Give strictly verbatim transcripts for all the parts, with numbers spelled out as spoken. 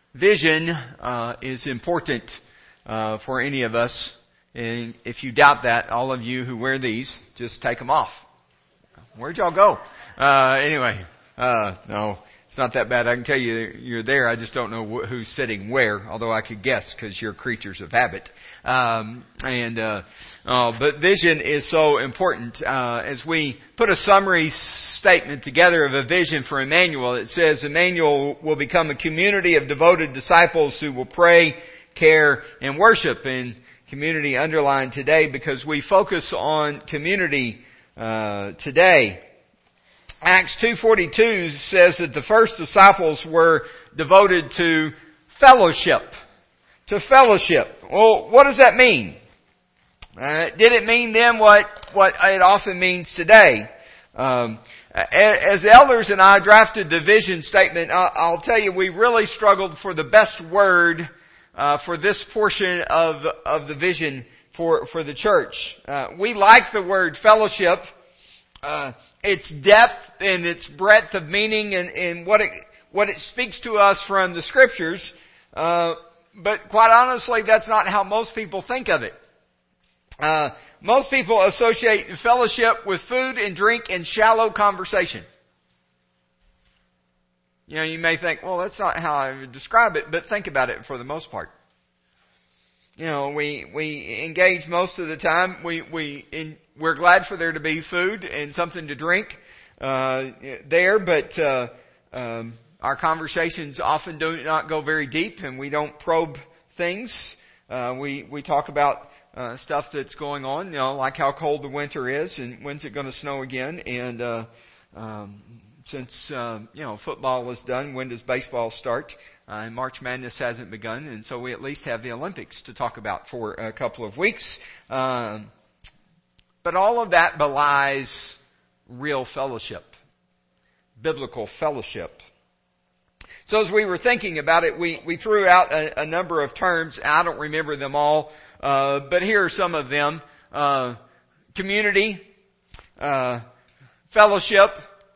Vision uh, is important uh, for any of us. And if you doubt that, all of you who wear these, just take them off. Where'd y'all go? Uh, anyway, uh, no, it's not that bad. I can tell you you're there. I just don't know wh- who's sitting where, although I could guess because you're creatures of habit. Um, and uh, uh, but vision is so important. Uh, as we put a summary statement together of a vision for Emmanuel, it says Emmanuel will become a community of devoted disciples who will pray, care, and worship. And community underlined today because we focus on community uh, today. Acts two forty-two says that the first disciples were devoted to fellowship. To fellowship. Well, what does that mean? Uh, did it mean then what, what it often means today? Um, as the elders and I drafted the vision statement, I'll tell you we really struggled for the best word uh, for this portion of of the vision for for the church. Uh, we like the word fellowship. Uh, its depth and its breadth of meaning and, and what it what it speaks to us from the scriptures. Uh, but quite honestly, that's not how most people think of it. Uh, most people associate fellowship with food and drink and shallow conversation. You know, you may think, well, that's not how I would describe it, but think about it for the most part. You know, we, we engage most of the time. We, we, in, we're glad for there to be food and something to drink, uh, there, but, uh, um, our conversations often do not go very deep and we don't probe things. Uh, we, we talk about, uh, stuff that's going on, you know, like how cold the winter is and when's it going to snow again. And, uh, um, since, uh, you know, football is done, when does baseball start? Uh, and March Madness hasn't begun, and so we at least have the Olympics to talk about for a couple of weeks. Um, but all of that belies real fellowship, biblical fellowship. So as we were thinking about it, we, we threw out a, a number of terms. I don't remember them all, uh, but here are some of them. Uh, community, uh, fellowship,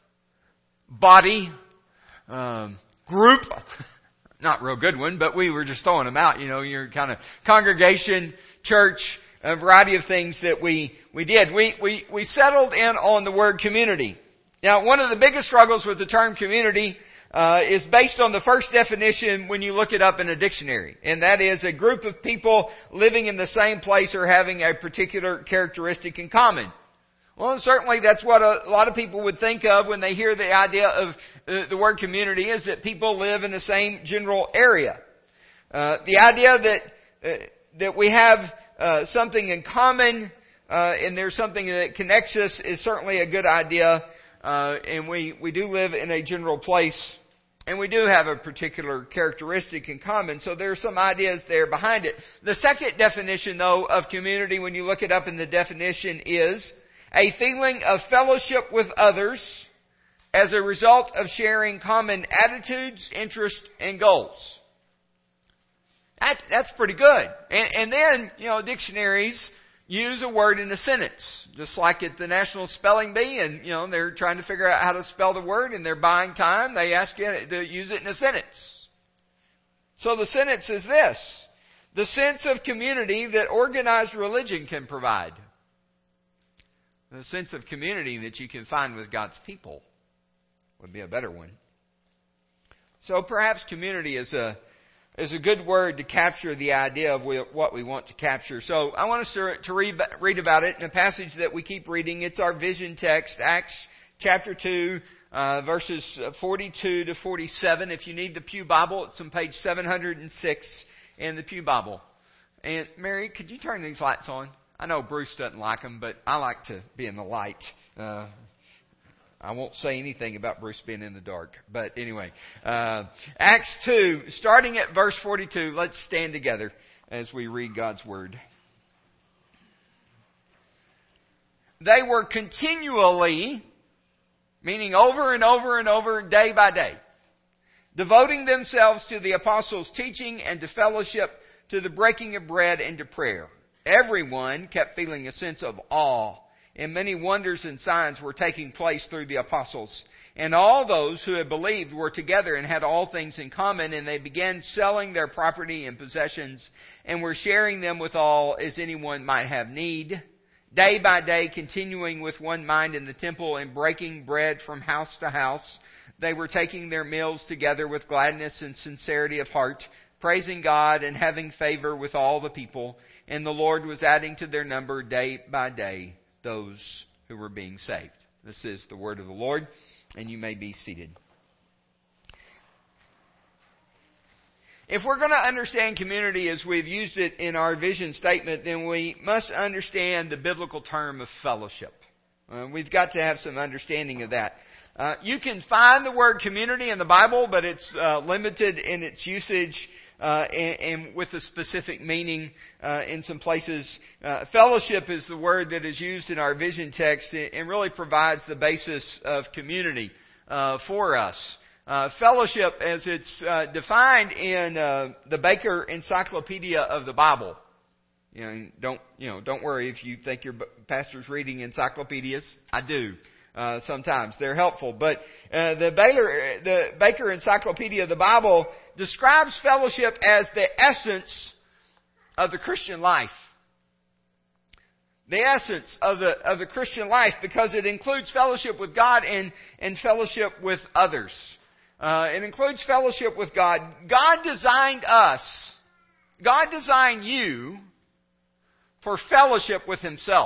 body, um, group. Not real good one, but we were just throwing them out. You know, your kind of congregation, church, a variety of things that we, we did. We, we, we settled in on the word community. Now, one of the biggest struggles with the term community, uh, is based on the first definition when you look it up in a dictionary. And that is a group of people living in the same place or having a particular characteristic in common. Well, certainly that's what a lot of people would think of when they hear the idea of uh, the word community, is that people live in the same general area. Uh, the idea that uh, that we have uh, something in common uh, and there's something that connects us is certainly a good idea. Uh, and we, we do live in a general place and we do have a particular characteristic in common. So there are some ideas there behind it. The second definition, though, of community, when you look it up in the definition, is a feeling of fellowship with others as a result of sharing common attitudes, interests, and goals. That, that's pretty good. And, and then, you know, dictionaries use a word in a sentence. Just like at the National Spelling Bee, and, you know, they're trying to figure out how to spell the word and they're buying time. They ask you to use it in a sentence. So the sentence is this: the sense of community that organized religion can provide. The sense of community that you can find with God's people would be a better one. So perhaps community is a is a good word to capture the idea of what we want to capture. So I want us to, to read, read about it in a passage that we keep reading. It's our vision text, Acts chapter two, uh, verses forty-two to forty-seven. If you need the Pew Bible, it's on page seven hundred six in the Pew Bible. And Mary, could you turn these lights on? I know Bruce doesn't like them, but I like to be in the light. Uh, I won't say anything about Bruce being in the dark. But anyway, uh, Acts two, starting at verse forty-two, let's stand together as we read God's Word. They were continually, meaning over and over and over, day by day, devoting themselves to the apostles' teaching and to fellowship, to the breaking of bread and to prayer. Everyone kept feeling a sense of awe, and many wonders and signs were taking place through the apostles. And all those who had believed were together and had all things in common, and they began selling their property and possessions, and were sharing them with all as anyone might have need. Day by day, continuing with one mind in the temple and breaking bread from house to house, they were taking their meals together with gladness and sincerity of heart, praising God and having favor with all the people. And the Lord was adding to their number day by day those who were being saved. This is the word of the Lord, and you may be seated. If we're going to understand community as we've used it in our vision statement, then we must understand the biblical term of fellowship. Uh, we've got to have some understanding of that. Uh, you can find the word community in the Bible, but it's uh, limited in its usage uh, and, and with a specific meaning uh, in some places. Uh, fellowship is the word that is used in our vision text and really provides the basis of community uh, for us. Uh, fellowship, as it's uh, defined in uh, the Baker Encyclopedia of the Bible. You know, don't you know? Don't worry if you think your pastor's reading encyclopedias. I do uh, sometimes; they're helpful. But uh, the Baylor, the Baker Encyclopedia of the Bible describes fellowship as the essence of the Christian life. The essence of the of the Christian life, because it includes fellowship with God and and fellowship with others. Uh, it includes fellowship with God. God designed us. God designed you for fellowship with Himself.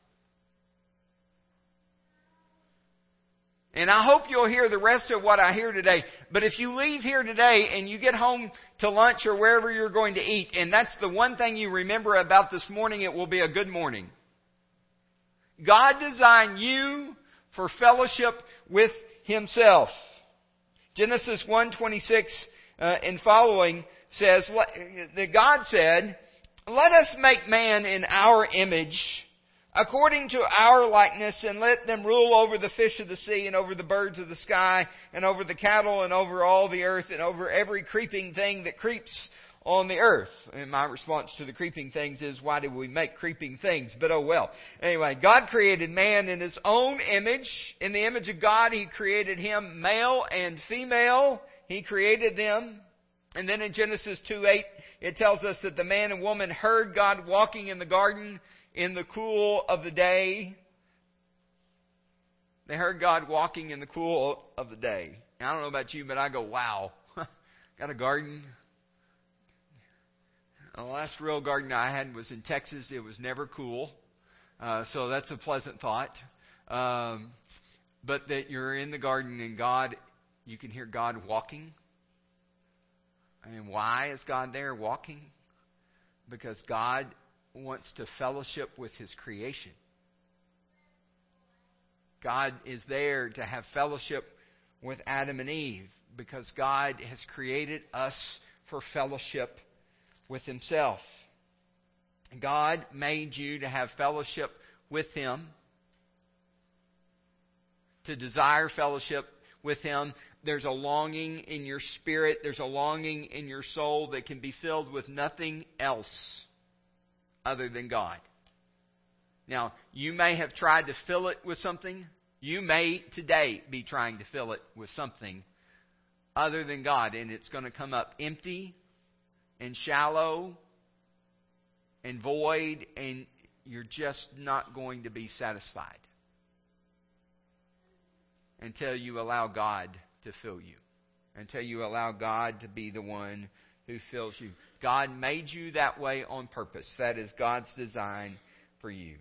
And I hope you'll hear the rest of what I hear today. But if you leave here today and you get home to lunch or wherever you're going to eat, and that's the one thing you remember about this morning, it will be a good morning. God designed you for fellowship with Himself. Genesis one twenty-six uh, and following says that God said, "Let us make man in our image, according to our likeness, and let them rule over the fish of the sea, and over the birds of the sky, and over the cattle, and over all the earth, and over every creeping thing that creeps on the earth." And my response to the creeping things is, why do we make creeping things? But oh well. Anyway, God created man in His own image. In the image of God, He created him male and female. He created them. And then in Genesis two eight, it tells us that the man and woman heard God walking in the garden in the cool of the day. They heard God walking in the cool of the day. Now, I don't know about you, but I go, wow, got a garden. The last real garden I had was in Texas. It was never cool. Uh, so that's a pleasant thought. Um, but that you're in the garden and God, you can hear God walking. And why is God there walking? Because God wants to fellowship with His creation. God is there to have fellowship with Adam and Eve because God has created us for fellowship with Himself. God made you to have fellowship with Him, to desire fellowship with Him. There's a longing in your spirit, there's a longing in your soul that can be filled with nothing else other than God. Now, you may have tried to fill it with something. You may today be trying to fill it with something other than God, and it's going to come up empty and shallow and void, and you're just not going to be satisfied until you allow God to fill you, until you allow God to be the one who fills you. God made you that way on purpose. That is God's design for you.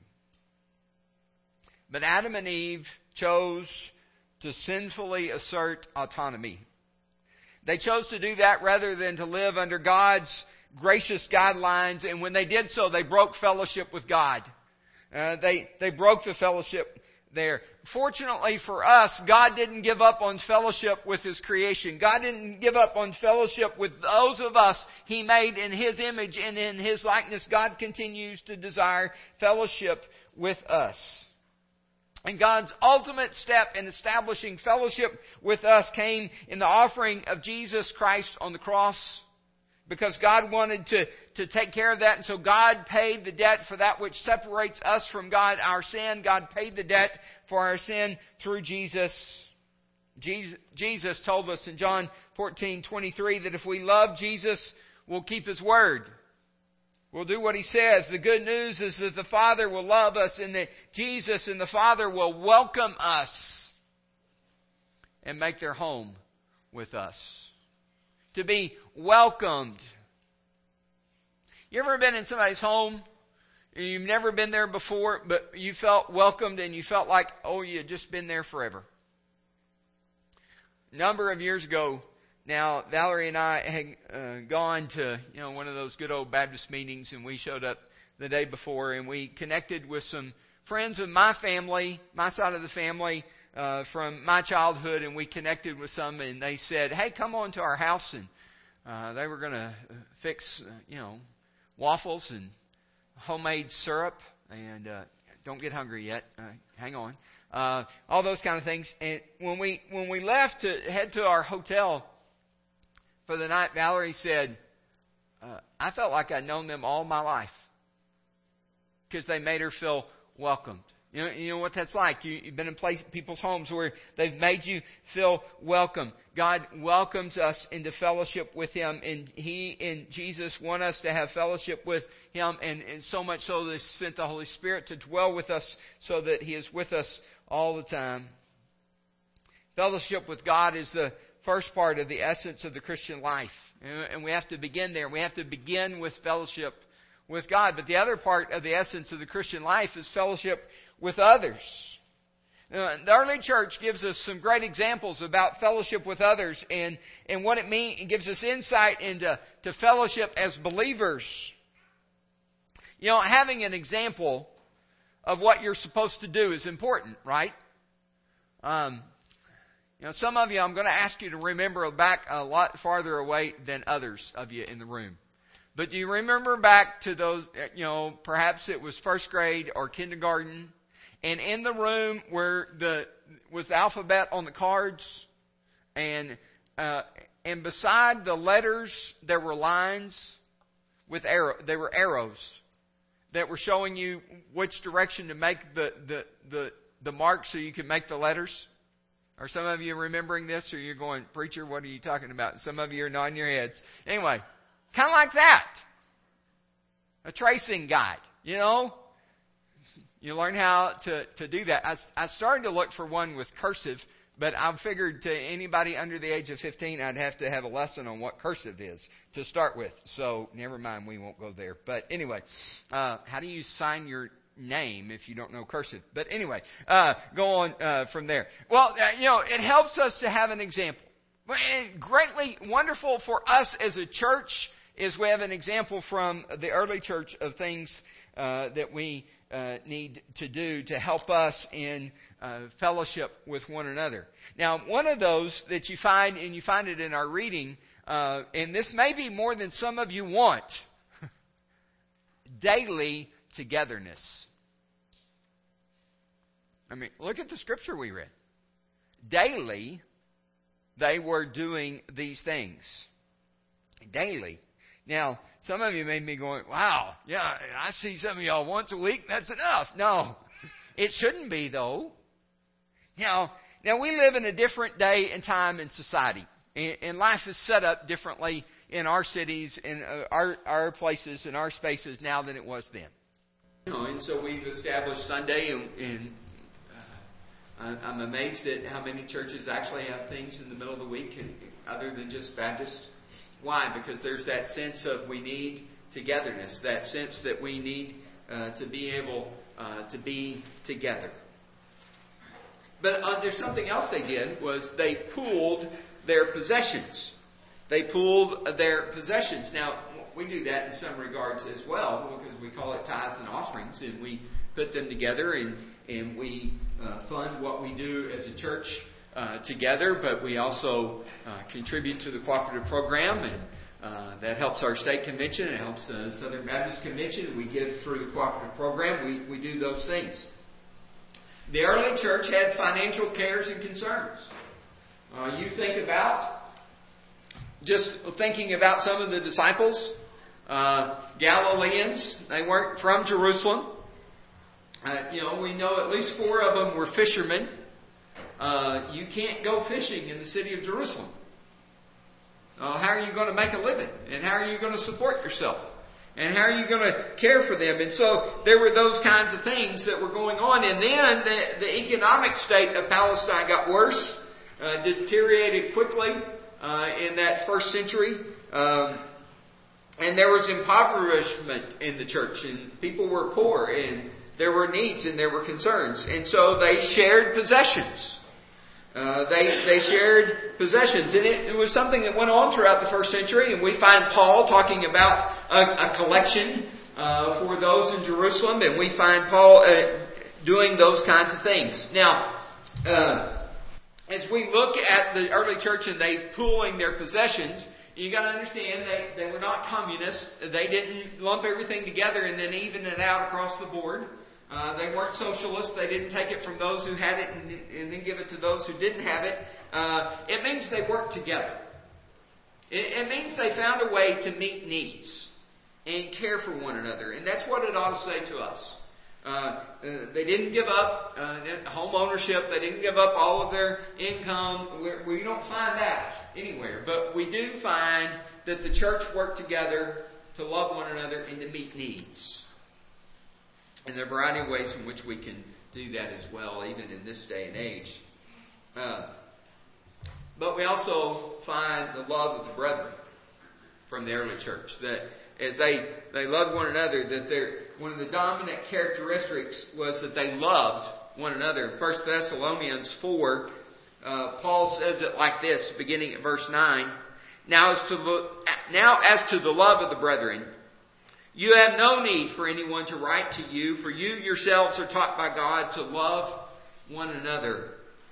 But Adam and Eve chose to sinfully assert autonomy. They chose to do that rather than to live under God's gracious guidelines. And when they did so, they broke fellowship with God. Uh, they, they broke the fellowship there. Fortunately for us, God didn't give up on fellowship with His creation. God didn't give up on fellowship with those of us He made in His image and in His likeness. God continues to desire fellowship with us. And God's ultimate step in establishing fellowship with us came in the offering of Jesus Christ on the cross. Because God wanted to, to take care of that. And so God paid the debt for that which separates us from God, our sin. God paid the debt for our sin through Jesus. Jesus told us in John fourteen twenty-three that if we love Jesus, we'll keep His word. We'll do what He says. The good news is that the Father will love us and that Jesus and the Father will welcome us and make their home with us. To be welcomed. You ever been in somebody's home? You've never been there before, but you felt welcomed and you felt like, oh, you'd just been there forever. A number of years ago, now Valerie and I had uh, gone to you know one of those good old Baptist meetings, and we showed up the day before, and we connected with some friends of my family, my side of the family, uh, from my childhood, and we connected with some, and they said, "Hey, come on to our house," and uh, they were going to fix uh, you know waffles and homemade syrup, and uh, don't get hungry yet. Uh, hang on. Uh, all those kind of things. And when we when we left to head to our hotel for the night, Valerie said, uh, I felt like I'd known them all my life because they made her feel welcomed. You know, you know what that's like. You, you've been in place, people's homes where they've made you feel welcome. God welcomes us into fellowship with Him, and He and Jesus want us to have fellowship with Him, and, and so much so that He sent the Holy Spirit to dwell with us so that He is with us all the time. Fellowship with God is the first part of the essence of the Christian life, and we have to begin there. We have to begin with fellowship with God. But the other part of the essence of the Christian life is fellowship with others. Uh, the early church gives us some great examples about fellowship with others and, and what it means. It gives us insight into to fellowship as believers. You know, having an example of what you're supposed to do is important, right? Um, you know, some of you, I'm going to ask you to remember back a lot farther away than others of you in the room. But do you remember back to those, you know, perhaps it was first grade or kindergarten, and in the room where the was the alphabet on the cards, and uh, and beside the letters there were lines with arrow. They were arrows that were showing you which direction to make the the the, the mark so you could make the letters. Are some of you remembering this, or you're going, preacher, what are you talking about? Some of you are nodding your heads. Anyway, kind of like that. A tracing guide, you know. You learn how to, to do that. I, I started to look for one with cursive, but I figured to anybody under the age of fifteen, I'd have to have a lesson on what cursive is to start with. So never mind, we won't go there. But anyway, uh, how do you sign your name if you don't know cursive? But anyway, uh, go on uh, from there. Well, uh, you know, it helps us to have an example. And greatly wonderful for us as a church is we have an example from the early church of things uh, that we uh, need to do to help us in uh, fellowship with one another. Now, one of those that you find, and you find it in our reading, uh, and this may be more than some of you want, daily togetherness. I mean, look at the scripture we read. Daily, they were doing these things. Daily. Now, some of you may be going, wow, yeah, I see some of y'all once a week, that's enough. No, it shouldn't be, though. Now, now we live in a different day and time in society. And life is set up differently in our cities, in our, our places, in our spaces now than it was then. You know, and so we've established Sunday, and, and uh, I'm amazed at how many churches actually have things in the middle of the week other than just Baptist. Why? Because there's that sense of we need togetherness, that sense that we need uh, to be able uh, to be together. But uh, there's something else they did, was they pooled their possessions. They pooled their possessions. Now, we do that in some regards as well, because we call it tithes and offerings, and we put them together, and, and we uh, fund what we do as a church Uh, together, but we also uh, contribute to the cooperative program, and uh, that helps our state convention. It helps the Southern Baptist Convention. We give through the cooperative program. We, we do those things. The early church had financial cares and concerns. Uh, you think about, just thinking about some of the disciples, uh, Galileans, they weren't from Jerusalem. Uh, you know, we know at least four of them were fishermen. Uh, you can't go fishing in the city of Jerusalem. Uh, how are you going to make a living? And how are you going to support yourself? And how are you going to care for them? And so there were those kinds of things that were going on. And then the, the economic state of Palestine got worse, uh, deteriorated quickly uh, in that first century. Um, and there was impoverishment in the church. And people were poor. And there were needs and there were concerns. And so they shared possessions. Uh, they they shared possessions, and it, it was something that went on throughout the first century. And we find Paul talking about a, a collection uh, for those in Jerusalem, and we find Paul uh, doing those kinds of things. Now, uh, as we look at the early church and they pooling their possessions, you got to understand they they were not communists. They didn't lump everything together and then even it out across the board. Uh, they weren't socialists. They didn't take it from those who had it and, and then give it to those who didn't have it. Uh, it means they worked together. It, it means they found a way to meet needs and care for one another. And that's what it ought to say to us. Uh, uh, they didn't give up uh, home ownership. They didn't give up all of their income. We're, we don't find that anywhere. But we do find that the church worked together to love one another and to meet needs. And there are a variety of ways in which we can do that as well, even in this day and age. Uh, but we also find the love of the brethren from the early church. That as they, they loved one another, that they're, one of the dominant characteristics was that they loved one another. In First Thessalonians four, uh, Paul says it like this, beginning at verse nine. Now as to the, now as to the love of the brethren, you have no need for anyone to write to you, for you yourselves are taught by God to love one another.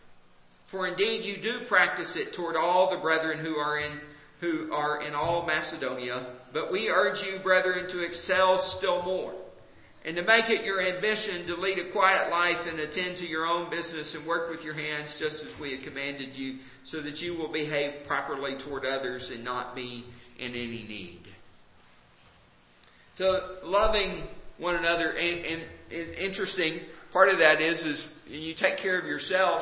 For indeed you do practice it toward all the brethren who are in who are in all Macedonia. But we urge you, brethren, to excel still more, and to make it your ambition to lead a quiet life and attend to your own business and work with your hands, just as we have commanded you, so that you will behave properly toward others and not be in any need. So loving one another, and, and, and interesting, part of that is, is you take care of yourself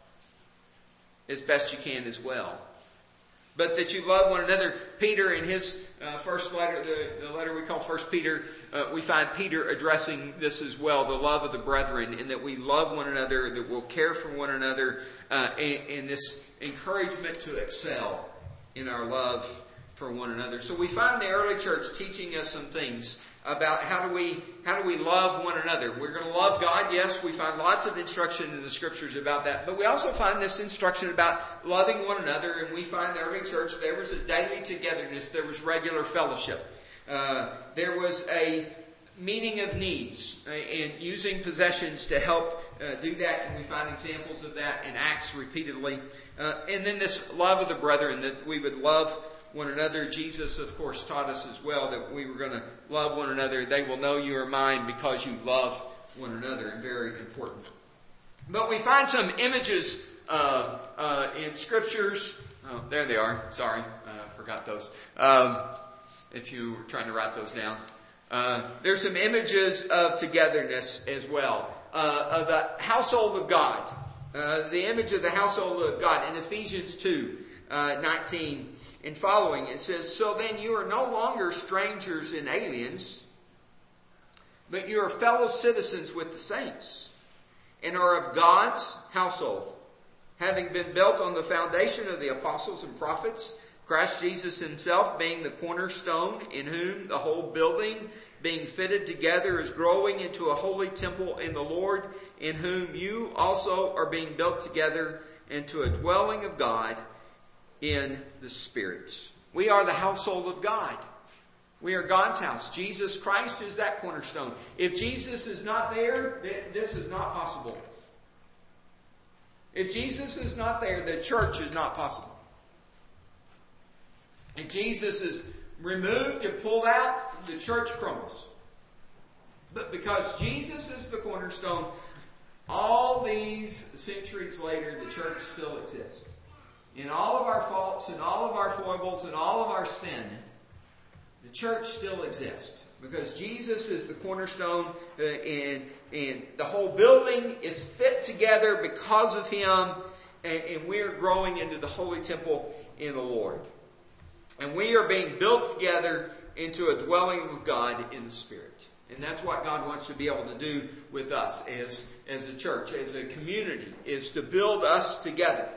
as best you can as well. But that you love one another. Peter in his uh, first letter, the, the letter we call First Peter, uh, we find Peter addressing this as well, the love of the brethren, and that we love one another, that we'll care for one another, uh, and, and this encouragement to excel in our love for one another. So we find the early church teaching us some things about how do we how do we love one another. We're going to love God. Yes, we find lots of instruction in the scriptures about that. But we also find this instruction about loving one another. And we find the early church, there was a daily togetherness. There was regular fellowship. Uh, there was a meeting of needs uh, and using possessions to help uh, do that. And we find examples of that in Acts repeatedly. Uh, and then this love of the brethren, that we would love one another. Jesus, of course, taught us as well that we were going to love one another. They will know you are mine because you love one another. And very important. But we find some images uh, uh, in scriptures. Oh, there they are. Sorry, I uh, forgot those. Um, if you were trying to write those down. Uh, there's some images of togetherness as well. Uh, of the household of God. Uh, the image of the household of God. In Ephesians two, uh, nineteen and following, it says, so then you are no longer strangers and aliens, but you are fellow citizens with the saints, and are of God's household, having been built on the foundation of the apostles and prophets, Christ Jesus himself being the cornerstone, in whom the whole building, being fitted together, is growing into a holy temple in the Lord, in whom you also are being built together into a dwelling of God in the Spirit. We are the household of God. We are God's house. Jesus Christ is that cornerstone. If Jesus is not there, this is not possible. If Jesus is not there, the church is not possible. If Jesus is removed and pulled out, the church crumbles. But because Jesus is the cornerstone, all these centuries later, the church still exists. In all of our faults and all of our foibles and all of our sin, the church still exists. Because Jesus is the cornerstone, uh, and, and the whole building is fit together because of Him, and, and we are growing into the holy temple in the Lord. And we are being built together into a dwelling with God in the Spirit. And that's what God wants to be able to do with us as, as a church, as a community, is to build us together.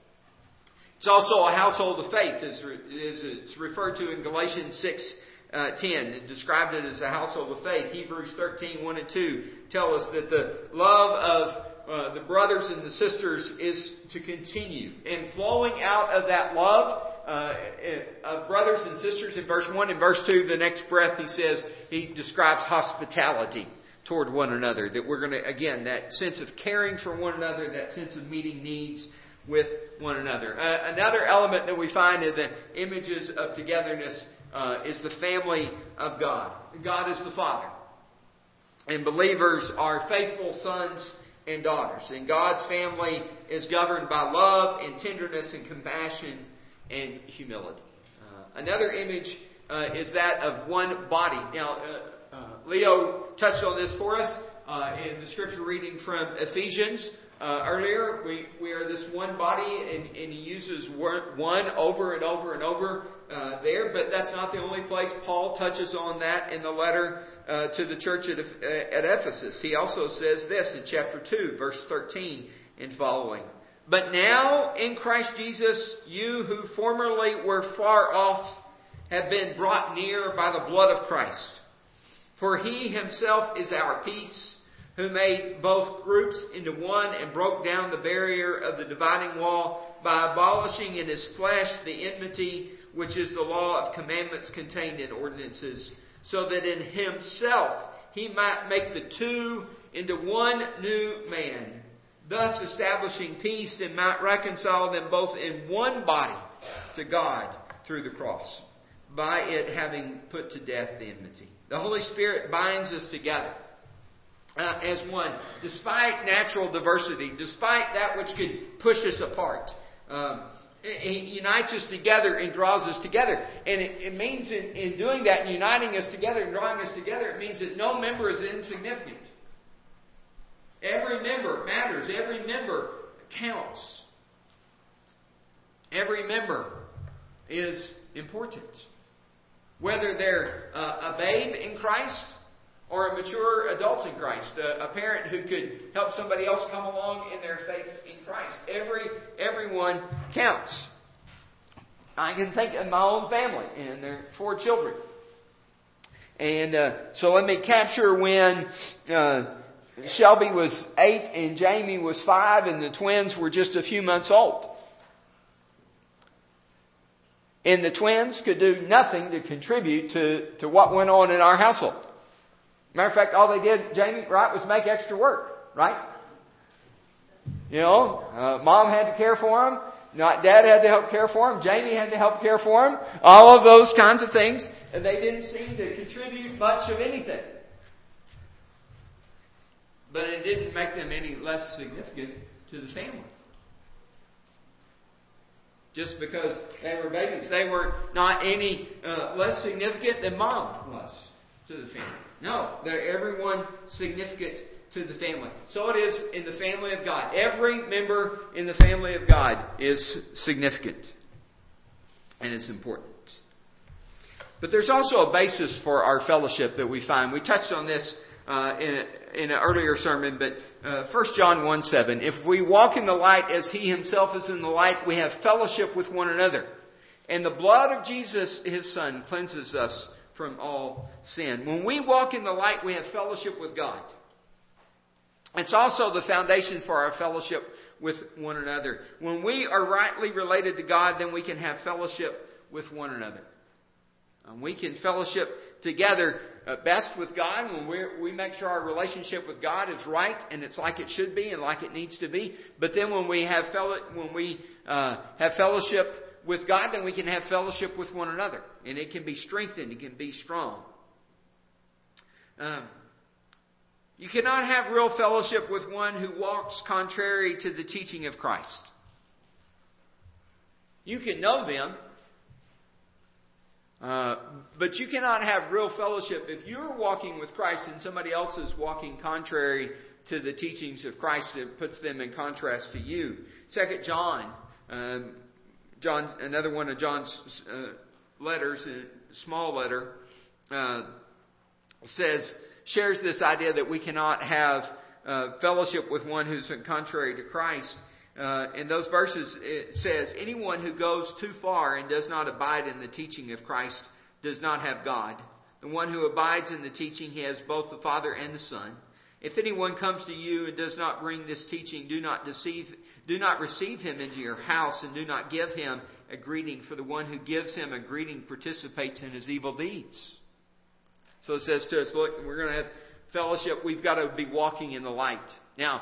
It's also a household of faith, as, as it's referred to in Galatians six uh, ten. It described it as a household of faith. Hebrews thirteen one and two tell us that the love of uh, the brothers and the sisters is to continue. And flowing out of that love uh, of brothers and sisters in verse one and verse two, the next breath he says, he describes hospitality toward one another. That we're going to, again, that sense of caring for one another, that sense of meeting needs with one another. Uh, another element that we find in the images of togetherness uh, is the family of God. God is the Father. And believers are faithful sons and daughters. And God's family is governed by love and tenderness and compassion and humility. Uh, another image uh, is that of one body. Now, uh, uh, Leo touched on this for us uh, in the scripture reading from Ephesians. Uh, earlier, we, we are this one body, and, and he uses one over and over and over uh, there, but that's not the only place Paul touches on that in the letter uh, to the church at, at Ephesus. He also says this in chapter two, verse thirteen and following. But now, in Christ Jesus, you who formerly were far off have been brought near by the blood of Christ. For He Himself is our peace, who made both groups into one and broke down the barrier of the dividing wall by abolishing in His flesh the enmity, which is the law of commandments contained in ordinances, so that in Himself He might make the two into one new man, thus establishing peace, and might reconcile them both in one body to God through the cross, by it having put to death the enmity. The Holy Spirit binds us together Uh, as one, despite natural diversity, despite that which could push us apart. Um, he unites us together and draws us together. And it, it means in, in doing that and uniting us together and drawing us together, it means that no member is insignificant. Every member matters. Every member counts. Every member is important. Whether they're uh, a babe in Christ or a mature adult in Christ, a, a parent who could help somebody else come along in their faith in Christ. Every everyone counts. I can think of my own family, and there are four children. And uh, so let me capture when uh, Shelby was eight and Jamie was five, and the twins were just a few months old. And the twins could do nothing to contribute to, to what went on in our household. Matter of fact, all they did, Jamie, right, was make extra work, right? You know, uh, Mom had to care for him. Not Dad had to help care for him. Jamie had to help care for him. All of those kinds of things. And they didn't seem to contribute much of anything. But it didn't make them any less significant to the family. Just because they were babies. They were not any uh, less significant than Mom was to the family. No, they're everyone significant to the family. So it is in the family of God. Every member in the family of God is significant. And it's important. But there's also a basis for our fellowship that we find. We touched on this uh, in, a, in an earlier sermon, but uh, First John one seven. If we walk in the light as He Himself is in the light, we have fellowship with one another. And the blood of Jesus, His Son, cleanses us from all sin. When we walk in the light, we have fellowship with God. It's also the foundation for our fellowship with one another. When we are rightly related to God, then we can have fellowship with one another. Um, we can fellowship together uh, best with God when we're, we make sure our relationship with God is right and it's like it should be and like it needs to be. But then when we have fellow, when we uh, have fellowship with God, then we can have fellowship with one another. And it can be strengthened. It can be strong. Um, you cannot have real fellowship with one who walks contrary to the teaching of Christ. You can know them. Uh, but you cannot have real fellowship if you're walking with Christ and somebody else is walking contrary to the teachings of Christ. It puts them in contrast to you. Second John, um, John, another one of John's uh, letters, a small letter, uh, says shares this idea that we cannot have uh, fellowship with one who's contrary to Christ. Uh, in those verses, it says, anyone who goes too far and does not abide in the teaching of Christ does not have God. The one who abides in the teaching, he has both the Father and the Son. If anyone comes to you and does not bring this teaching, do not deceive, do not receive him into your house, and do not give him a greeting, for the one who gives him a greeting participates in his evil deeds. So it says to us, look, we're going to have fellowship. We've got to be walking in the light. Now,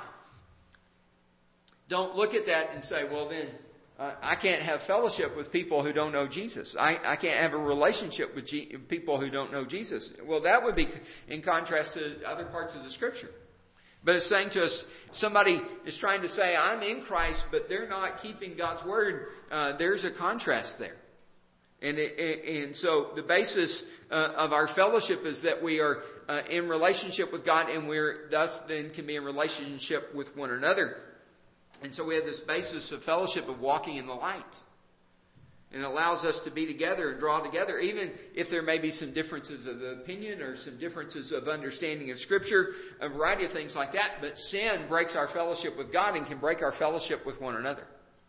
don't look at that and say, well then, uh, I can't have fellowship with people who don't know Jesus. I, I can't have a relationship with G- people who don't know Jesus. Well, that would be in contrast to other parts of the Scripture. But it's saying to us, somebody is trying to say, I'm in Christ, but they're not keeping God's Word. Uh, there's a contrast there. And, it, and so the basis uh, of our fellowship is that we are uh, in relationship with God, and we're thus then can be in relationship with one another. And so we have this basis of fellowship of walking in the light. And it allows us to be together and draw together, even if there may be some differences of opinion or some differences of understanding of Scripture, a variety of things like that. But sin breaks our fellowship with God and can break our fellowship with one another.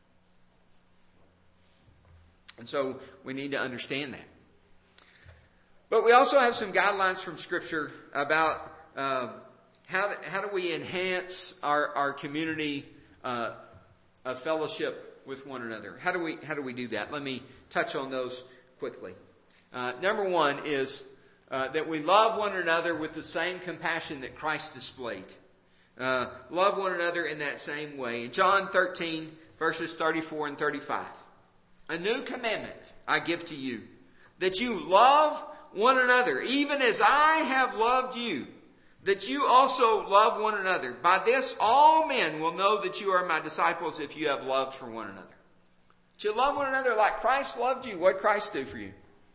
And so we need to understand that. But we also have some guidelines from Scripture about uh, how, do, how do we enhance our, our community uh, of fellowship with one another. How do we how do we do that? Let me touch on those quickly. Uh, number one is uh, that we love one another with the same compassion that Christ displayed. Uh, love one another in that same way. In John thirteen, verses thirty-four and thirty-five. A new commandment I give to you, that you love one another, even as I have loved you, that you also love one another. By this all men will know that you are my disciples, if you have love for one another. That you love one another like Christ loved you. What did Christ do for you?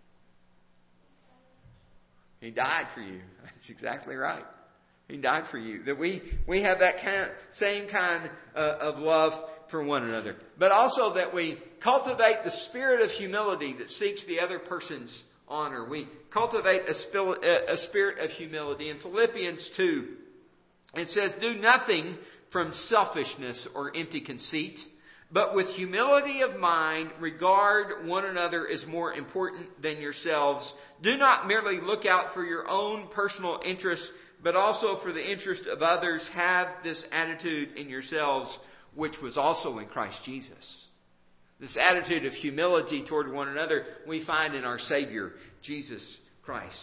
He died for you. That's exactly right. He died for you. That we, we have that kind, same kind uh, of love for one another. But also that we cultivate the spirit of humility that seeks the other person's honor. We cultivate a spirit of humility. In Philippians two, it says, do nothing from selfishness or empty conceit, but with humility of mind, regard one another as more important than yourselves. Do not merely look out for your own personal interests, but also for the interest of others. Have this attitude in yourselves, which was also in Christ Jesus. This attitude of humility toward one another we find in our Savior, Jesus Christ.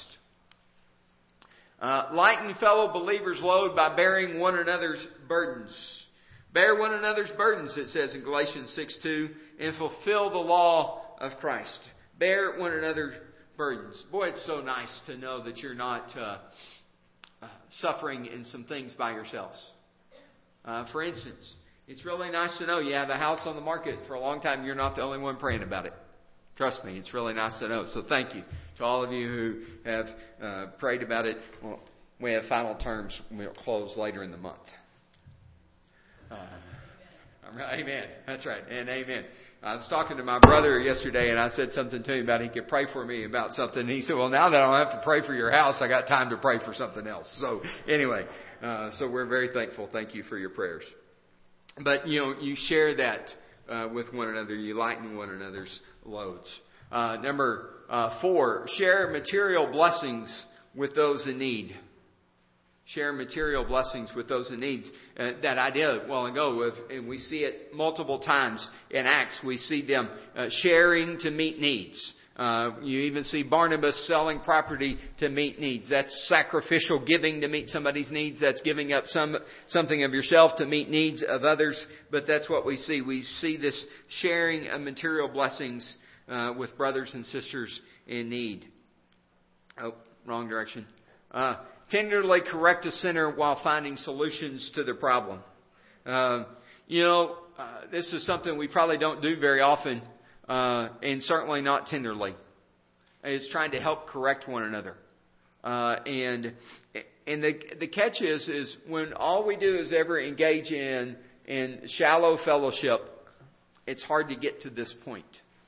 Uh, lighten fellow believers' load by bearing one another's burdens. Bear one another's burdens, it says in Galatians six two, and fulfill the law of Christ. Bear one another's burdens. Boy, it's so nice to know that you're not uh, uh, suffering in some things by yourselves. Uh, for instance, it's really nice to know you have a house on the market for a long time. You're not the only one praying about it. Trust me, it's really nice to know. So thank you to all of you who have uh, prayed about it. Well, we have final terms. We'll close later in the month. Uh, amen. That's right. And amen. I was talking to my brother yesterday, and I said something to him about he could pray for me about something. And he said, well, now that I don't have to pray for your house, I got time to pray for something else. So anyway, uh, so we're very thankful. Thank you for your prayers. But, you know, you share that uh, with one another. You lighten one another's loads. Uh, number uh, four, share material blessings with those in need. Share material blessings with those in need. Uh, that idea a while ago, of, and we see it multiple times in Acts. We see them uh, sharing to meet needs. Uh, you even see Barnabas selling property to meet needs. That's sacrificial giving to meet somebody's needs. That's giving up some something of yourself to meet needs of others. But that's what we see. We see this sharing of material blessings uh, with brothers and sisters in need. Oh, wrong direction. Uh, tenderly correct a sinner while finding solutions to the problem. Uh, you know, uh, this is something we probably don't do very often. Uh, and certainly not tenderly. is trying to help correct one another. Uh, and and the the catch is is when all we do is ever engage in in shallow fellowship, it's hard to get to this point.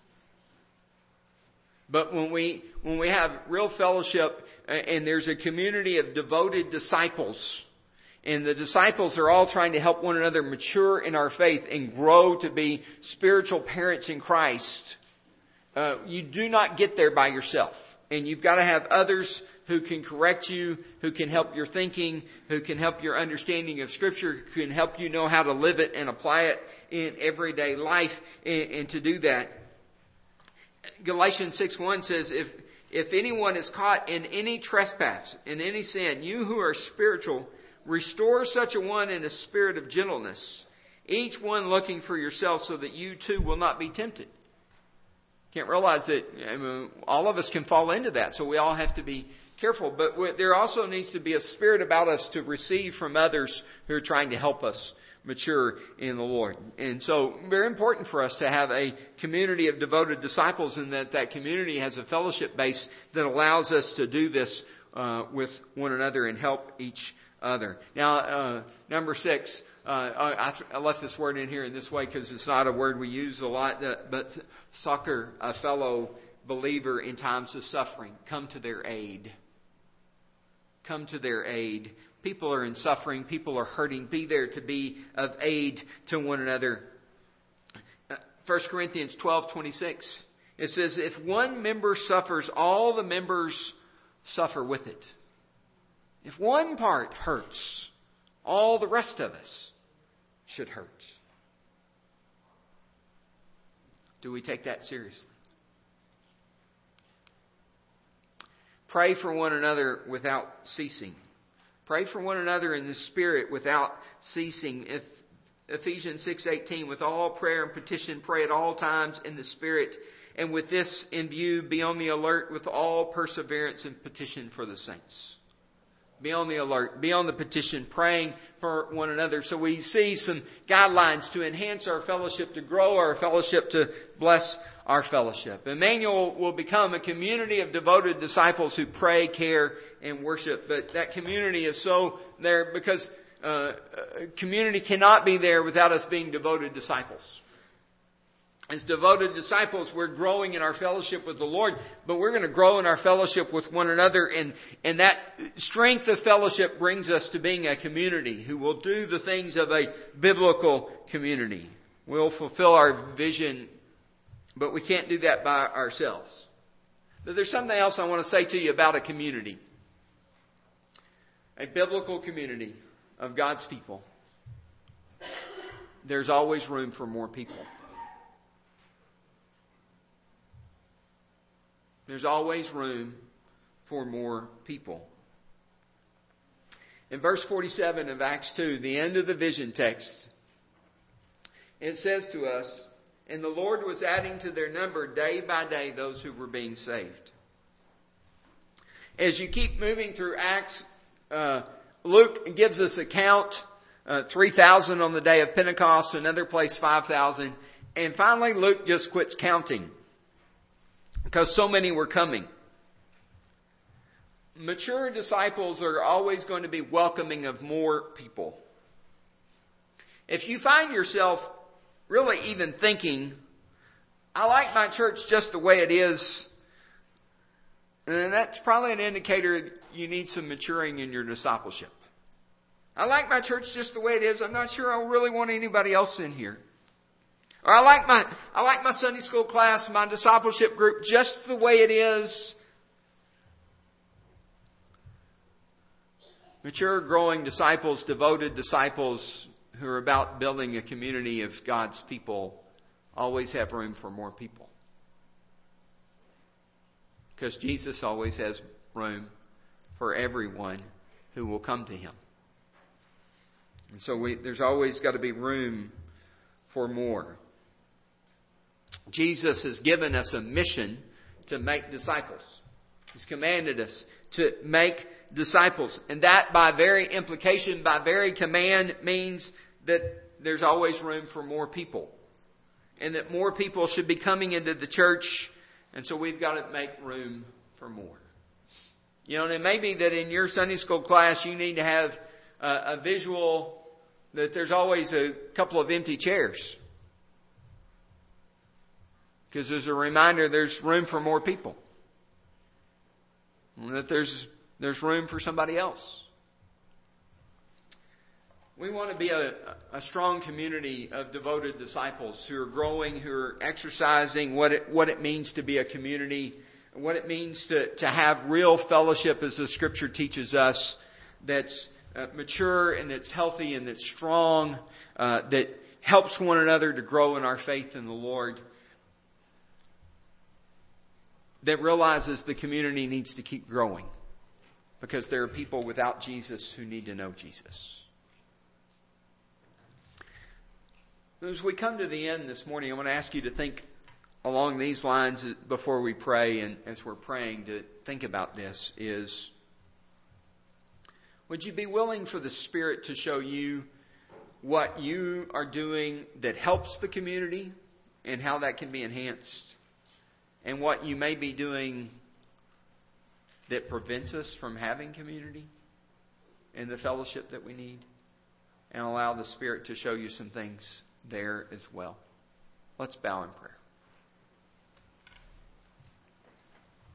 But when we when we have real fellowship and there's a community of devoted disciples, and the disciples are all trying to help one another mature in our faith and grow to be spiritual parents in Christ, uh, you do not get there by yourself. And you've got to have others who can correct you, who can help your thinking, who can help your understanding of Scripture, who can help you know how to live it and apply it in everyday life. And, and to do that, Galatians six one says, if if anyone is caught in any trespass, in any sin, you who are spiritual, restore such a one in a spirit of gentleness, each one looking for yourself, so that you too will not be tempted. Can't realize that I mean, all of us can fall into that, so we all have to be careful. But there also needs to be a spirit about us to receive from others who are trying to help us mature in the Lord. And so very important for us to have a community of devoted disciples, and that that community has a fellowship base that allows us to do this uh, with one another and help each other. Now, uh, number six, uh, I, I left this word in here in this way because it's not a word we use a lot, uh, but succor a fellow believer in times of suffering. Come to their aid. Come to their aid. People are in suffering. People are hurting. Be there to be of aid to one another. First Corinthians twelve twenty-six. It says, if one member suffers, all the members suffer with it. If one part hurts, all the rest of us should hurt. Do we take that seriously? Pray for one another without ceasing. Pray for one another in the Spirit without ceasing. If Ephesians six eighteen, with all prayer and petition, pray at all times in the Spirit, and with this in view, be on the alert with all perseverance and petition for the saints. Be on the alert. Be on the petition, praying for one another. So we see some guidelines to enhance our fellowship, to grow our fellowship, to bless our fellowship. Emmanuel will become a community of devoted disciples who pray, care, and worship. But that community is so there because uh, community cannot be there without us being devoted disciples. As devoted disciples, we're growing in our fellowship with the Lord, but we're going to grow in our fellowship with one another. And, and that strength of fellowship brings us to being a community who will do the things of a biblical community. We'll fulfill our vision, but we can't do that by ourselves. But there's something else I want to say to you about a community. A biblical community of God's people. There's always room for more people. There's always room for more people. In verse forty-seven of Acts two, the end of the vision text, it says to us, and the Lord was adding to their number day by day those who were being saved. As you keep moving through Acts, uh, Luke gives us a count, uh, three thousand on the day of Pentecost, another place five thousand, and finally Luke just quits counting. Because so many were coming. Mature disciples are always going to be welcoming of more people. If you find yourself really even thinking, I like my church just the way it is, then that's probably an indicator you need some maturing in your discipleship. I like my church just the way it is. I'm not sure I really want anybody else in here. Or I like my I like my Sunday school class, my discipleship group just the way it is. Mature, growing disciples, devoted disciples who are about building a community of God's people always have room for more people. Because Jesus always has room for everyone who will come to Him. And so we, there's always got to be room for more. Jesus has given us a mission to make disciples. He's commanded us to make disciples. And that by very implication, by very command, means that there's always room for more people. And that more people should be coming into the church And so we've got to make room for more. You know, and it may be that in your Sunday school class you need to have a, a visual that there's always a couple of empty chairs. Because there's a reminder there's room for more people. And that there's there's room for somebody else. We want to be a, a strong community of devoted disciples who are growing, who are exercising what it, what it means to be a community, what it means to, to have real fellowship as the Scripture teaches us, that's uh, mature and that's healthy and that's strong, uh, that helps one another to grow in our faith in the Lord, that realizes the community needs to keep growing because there are people without Jesus who need to know Jesus. As we come to the end this morning, I want to ask you to think along these lines before we pray, and as we're praying to think about this is, would you be willing for the Spirit to show you what you are doing that helps the community and how that can be enhanced, and what you may be doing that prevents us from having community and the fellowship that we need, and allow the Spirit to show you some things there as well. Let's bow in prayer.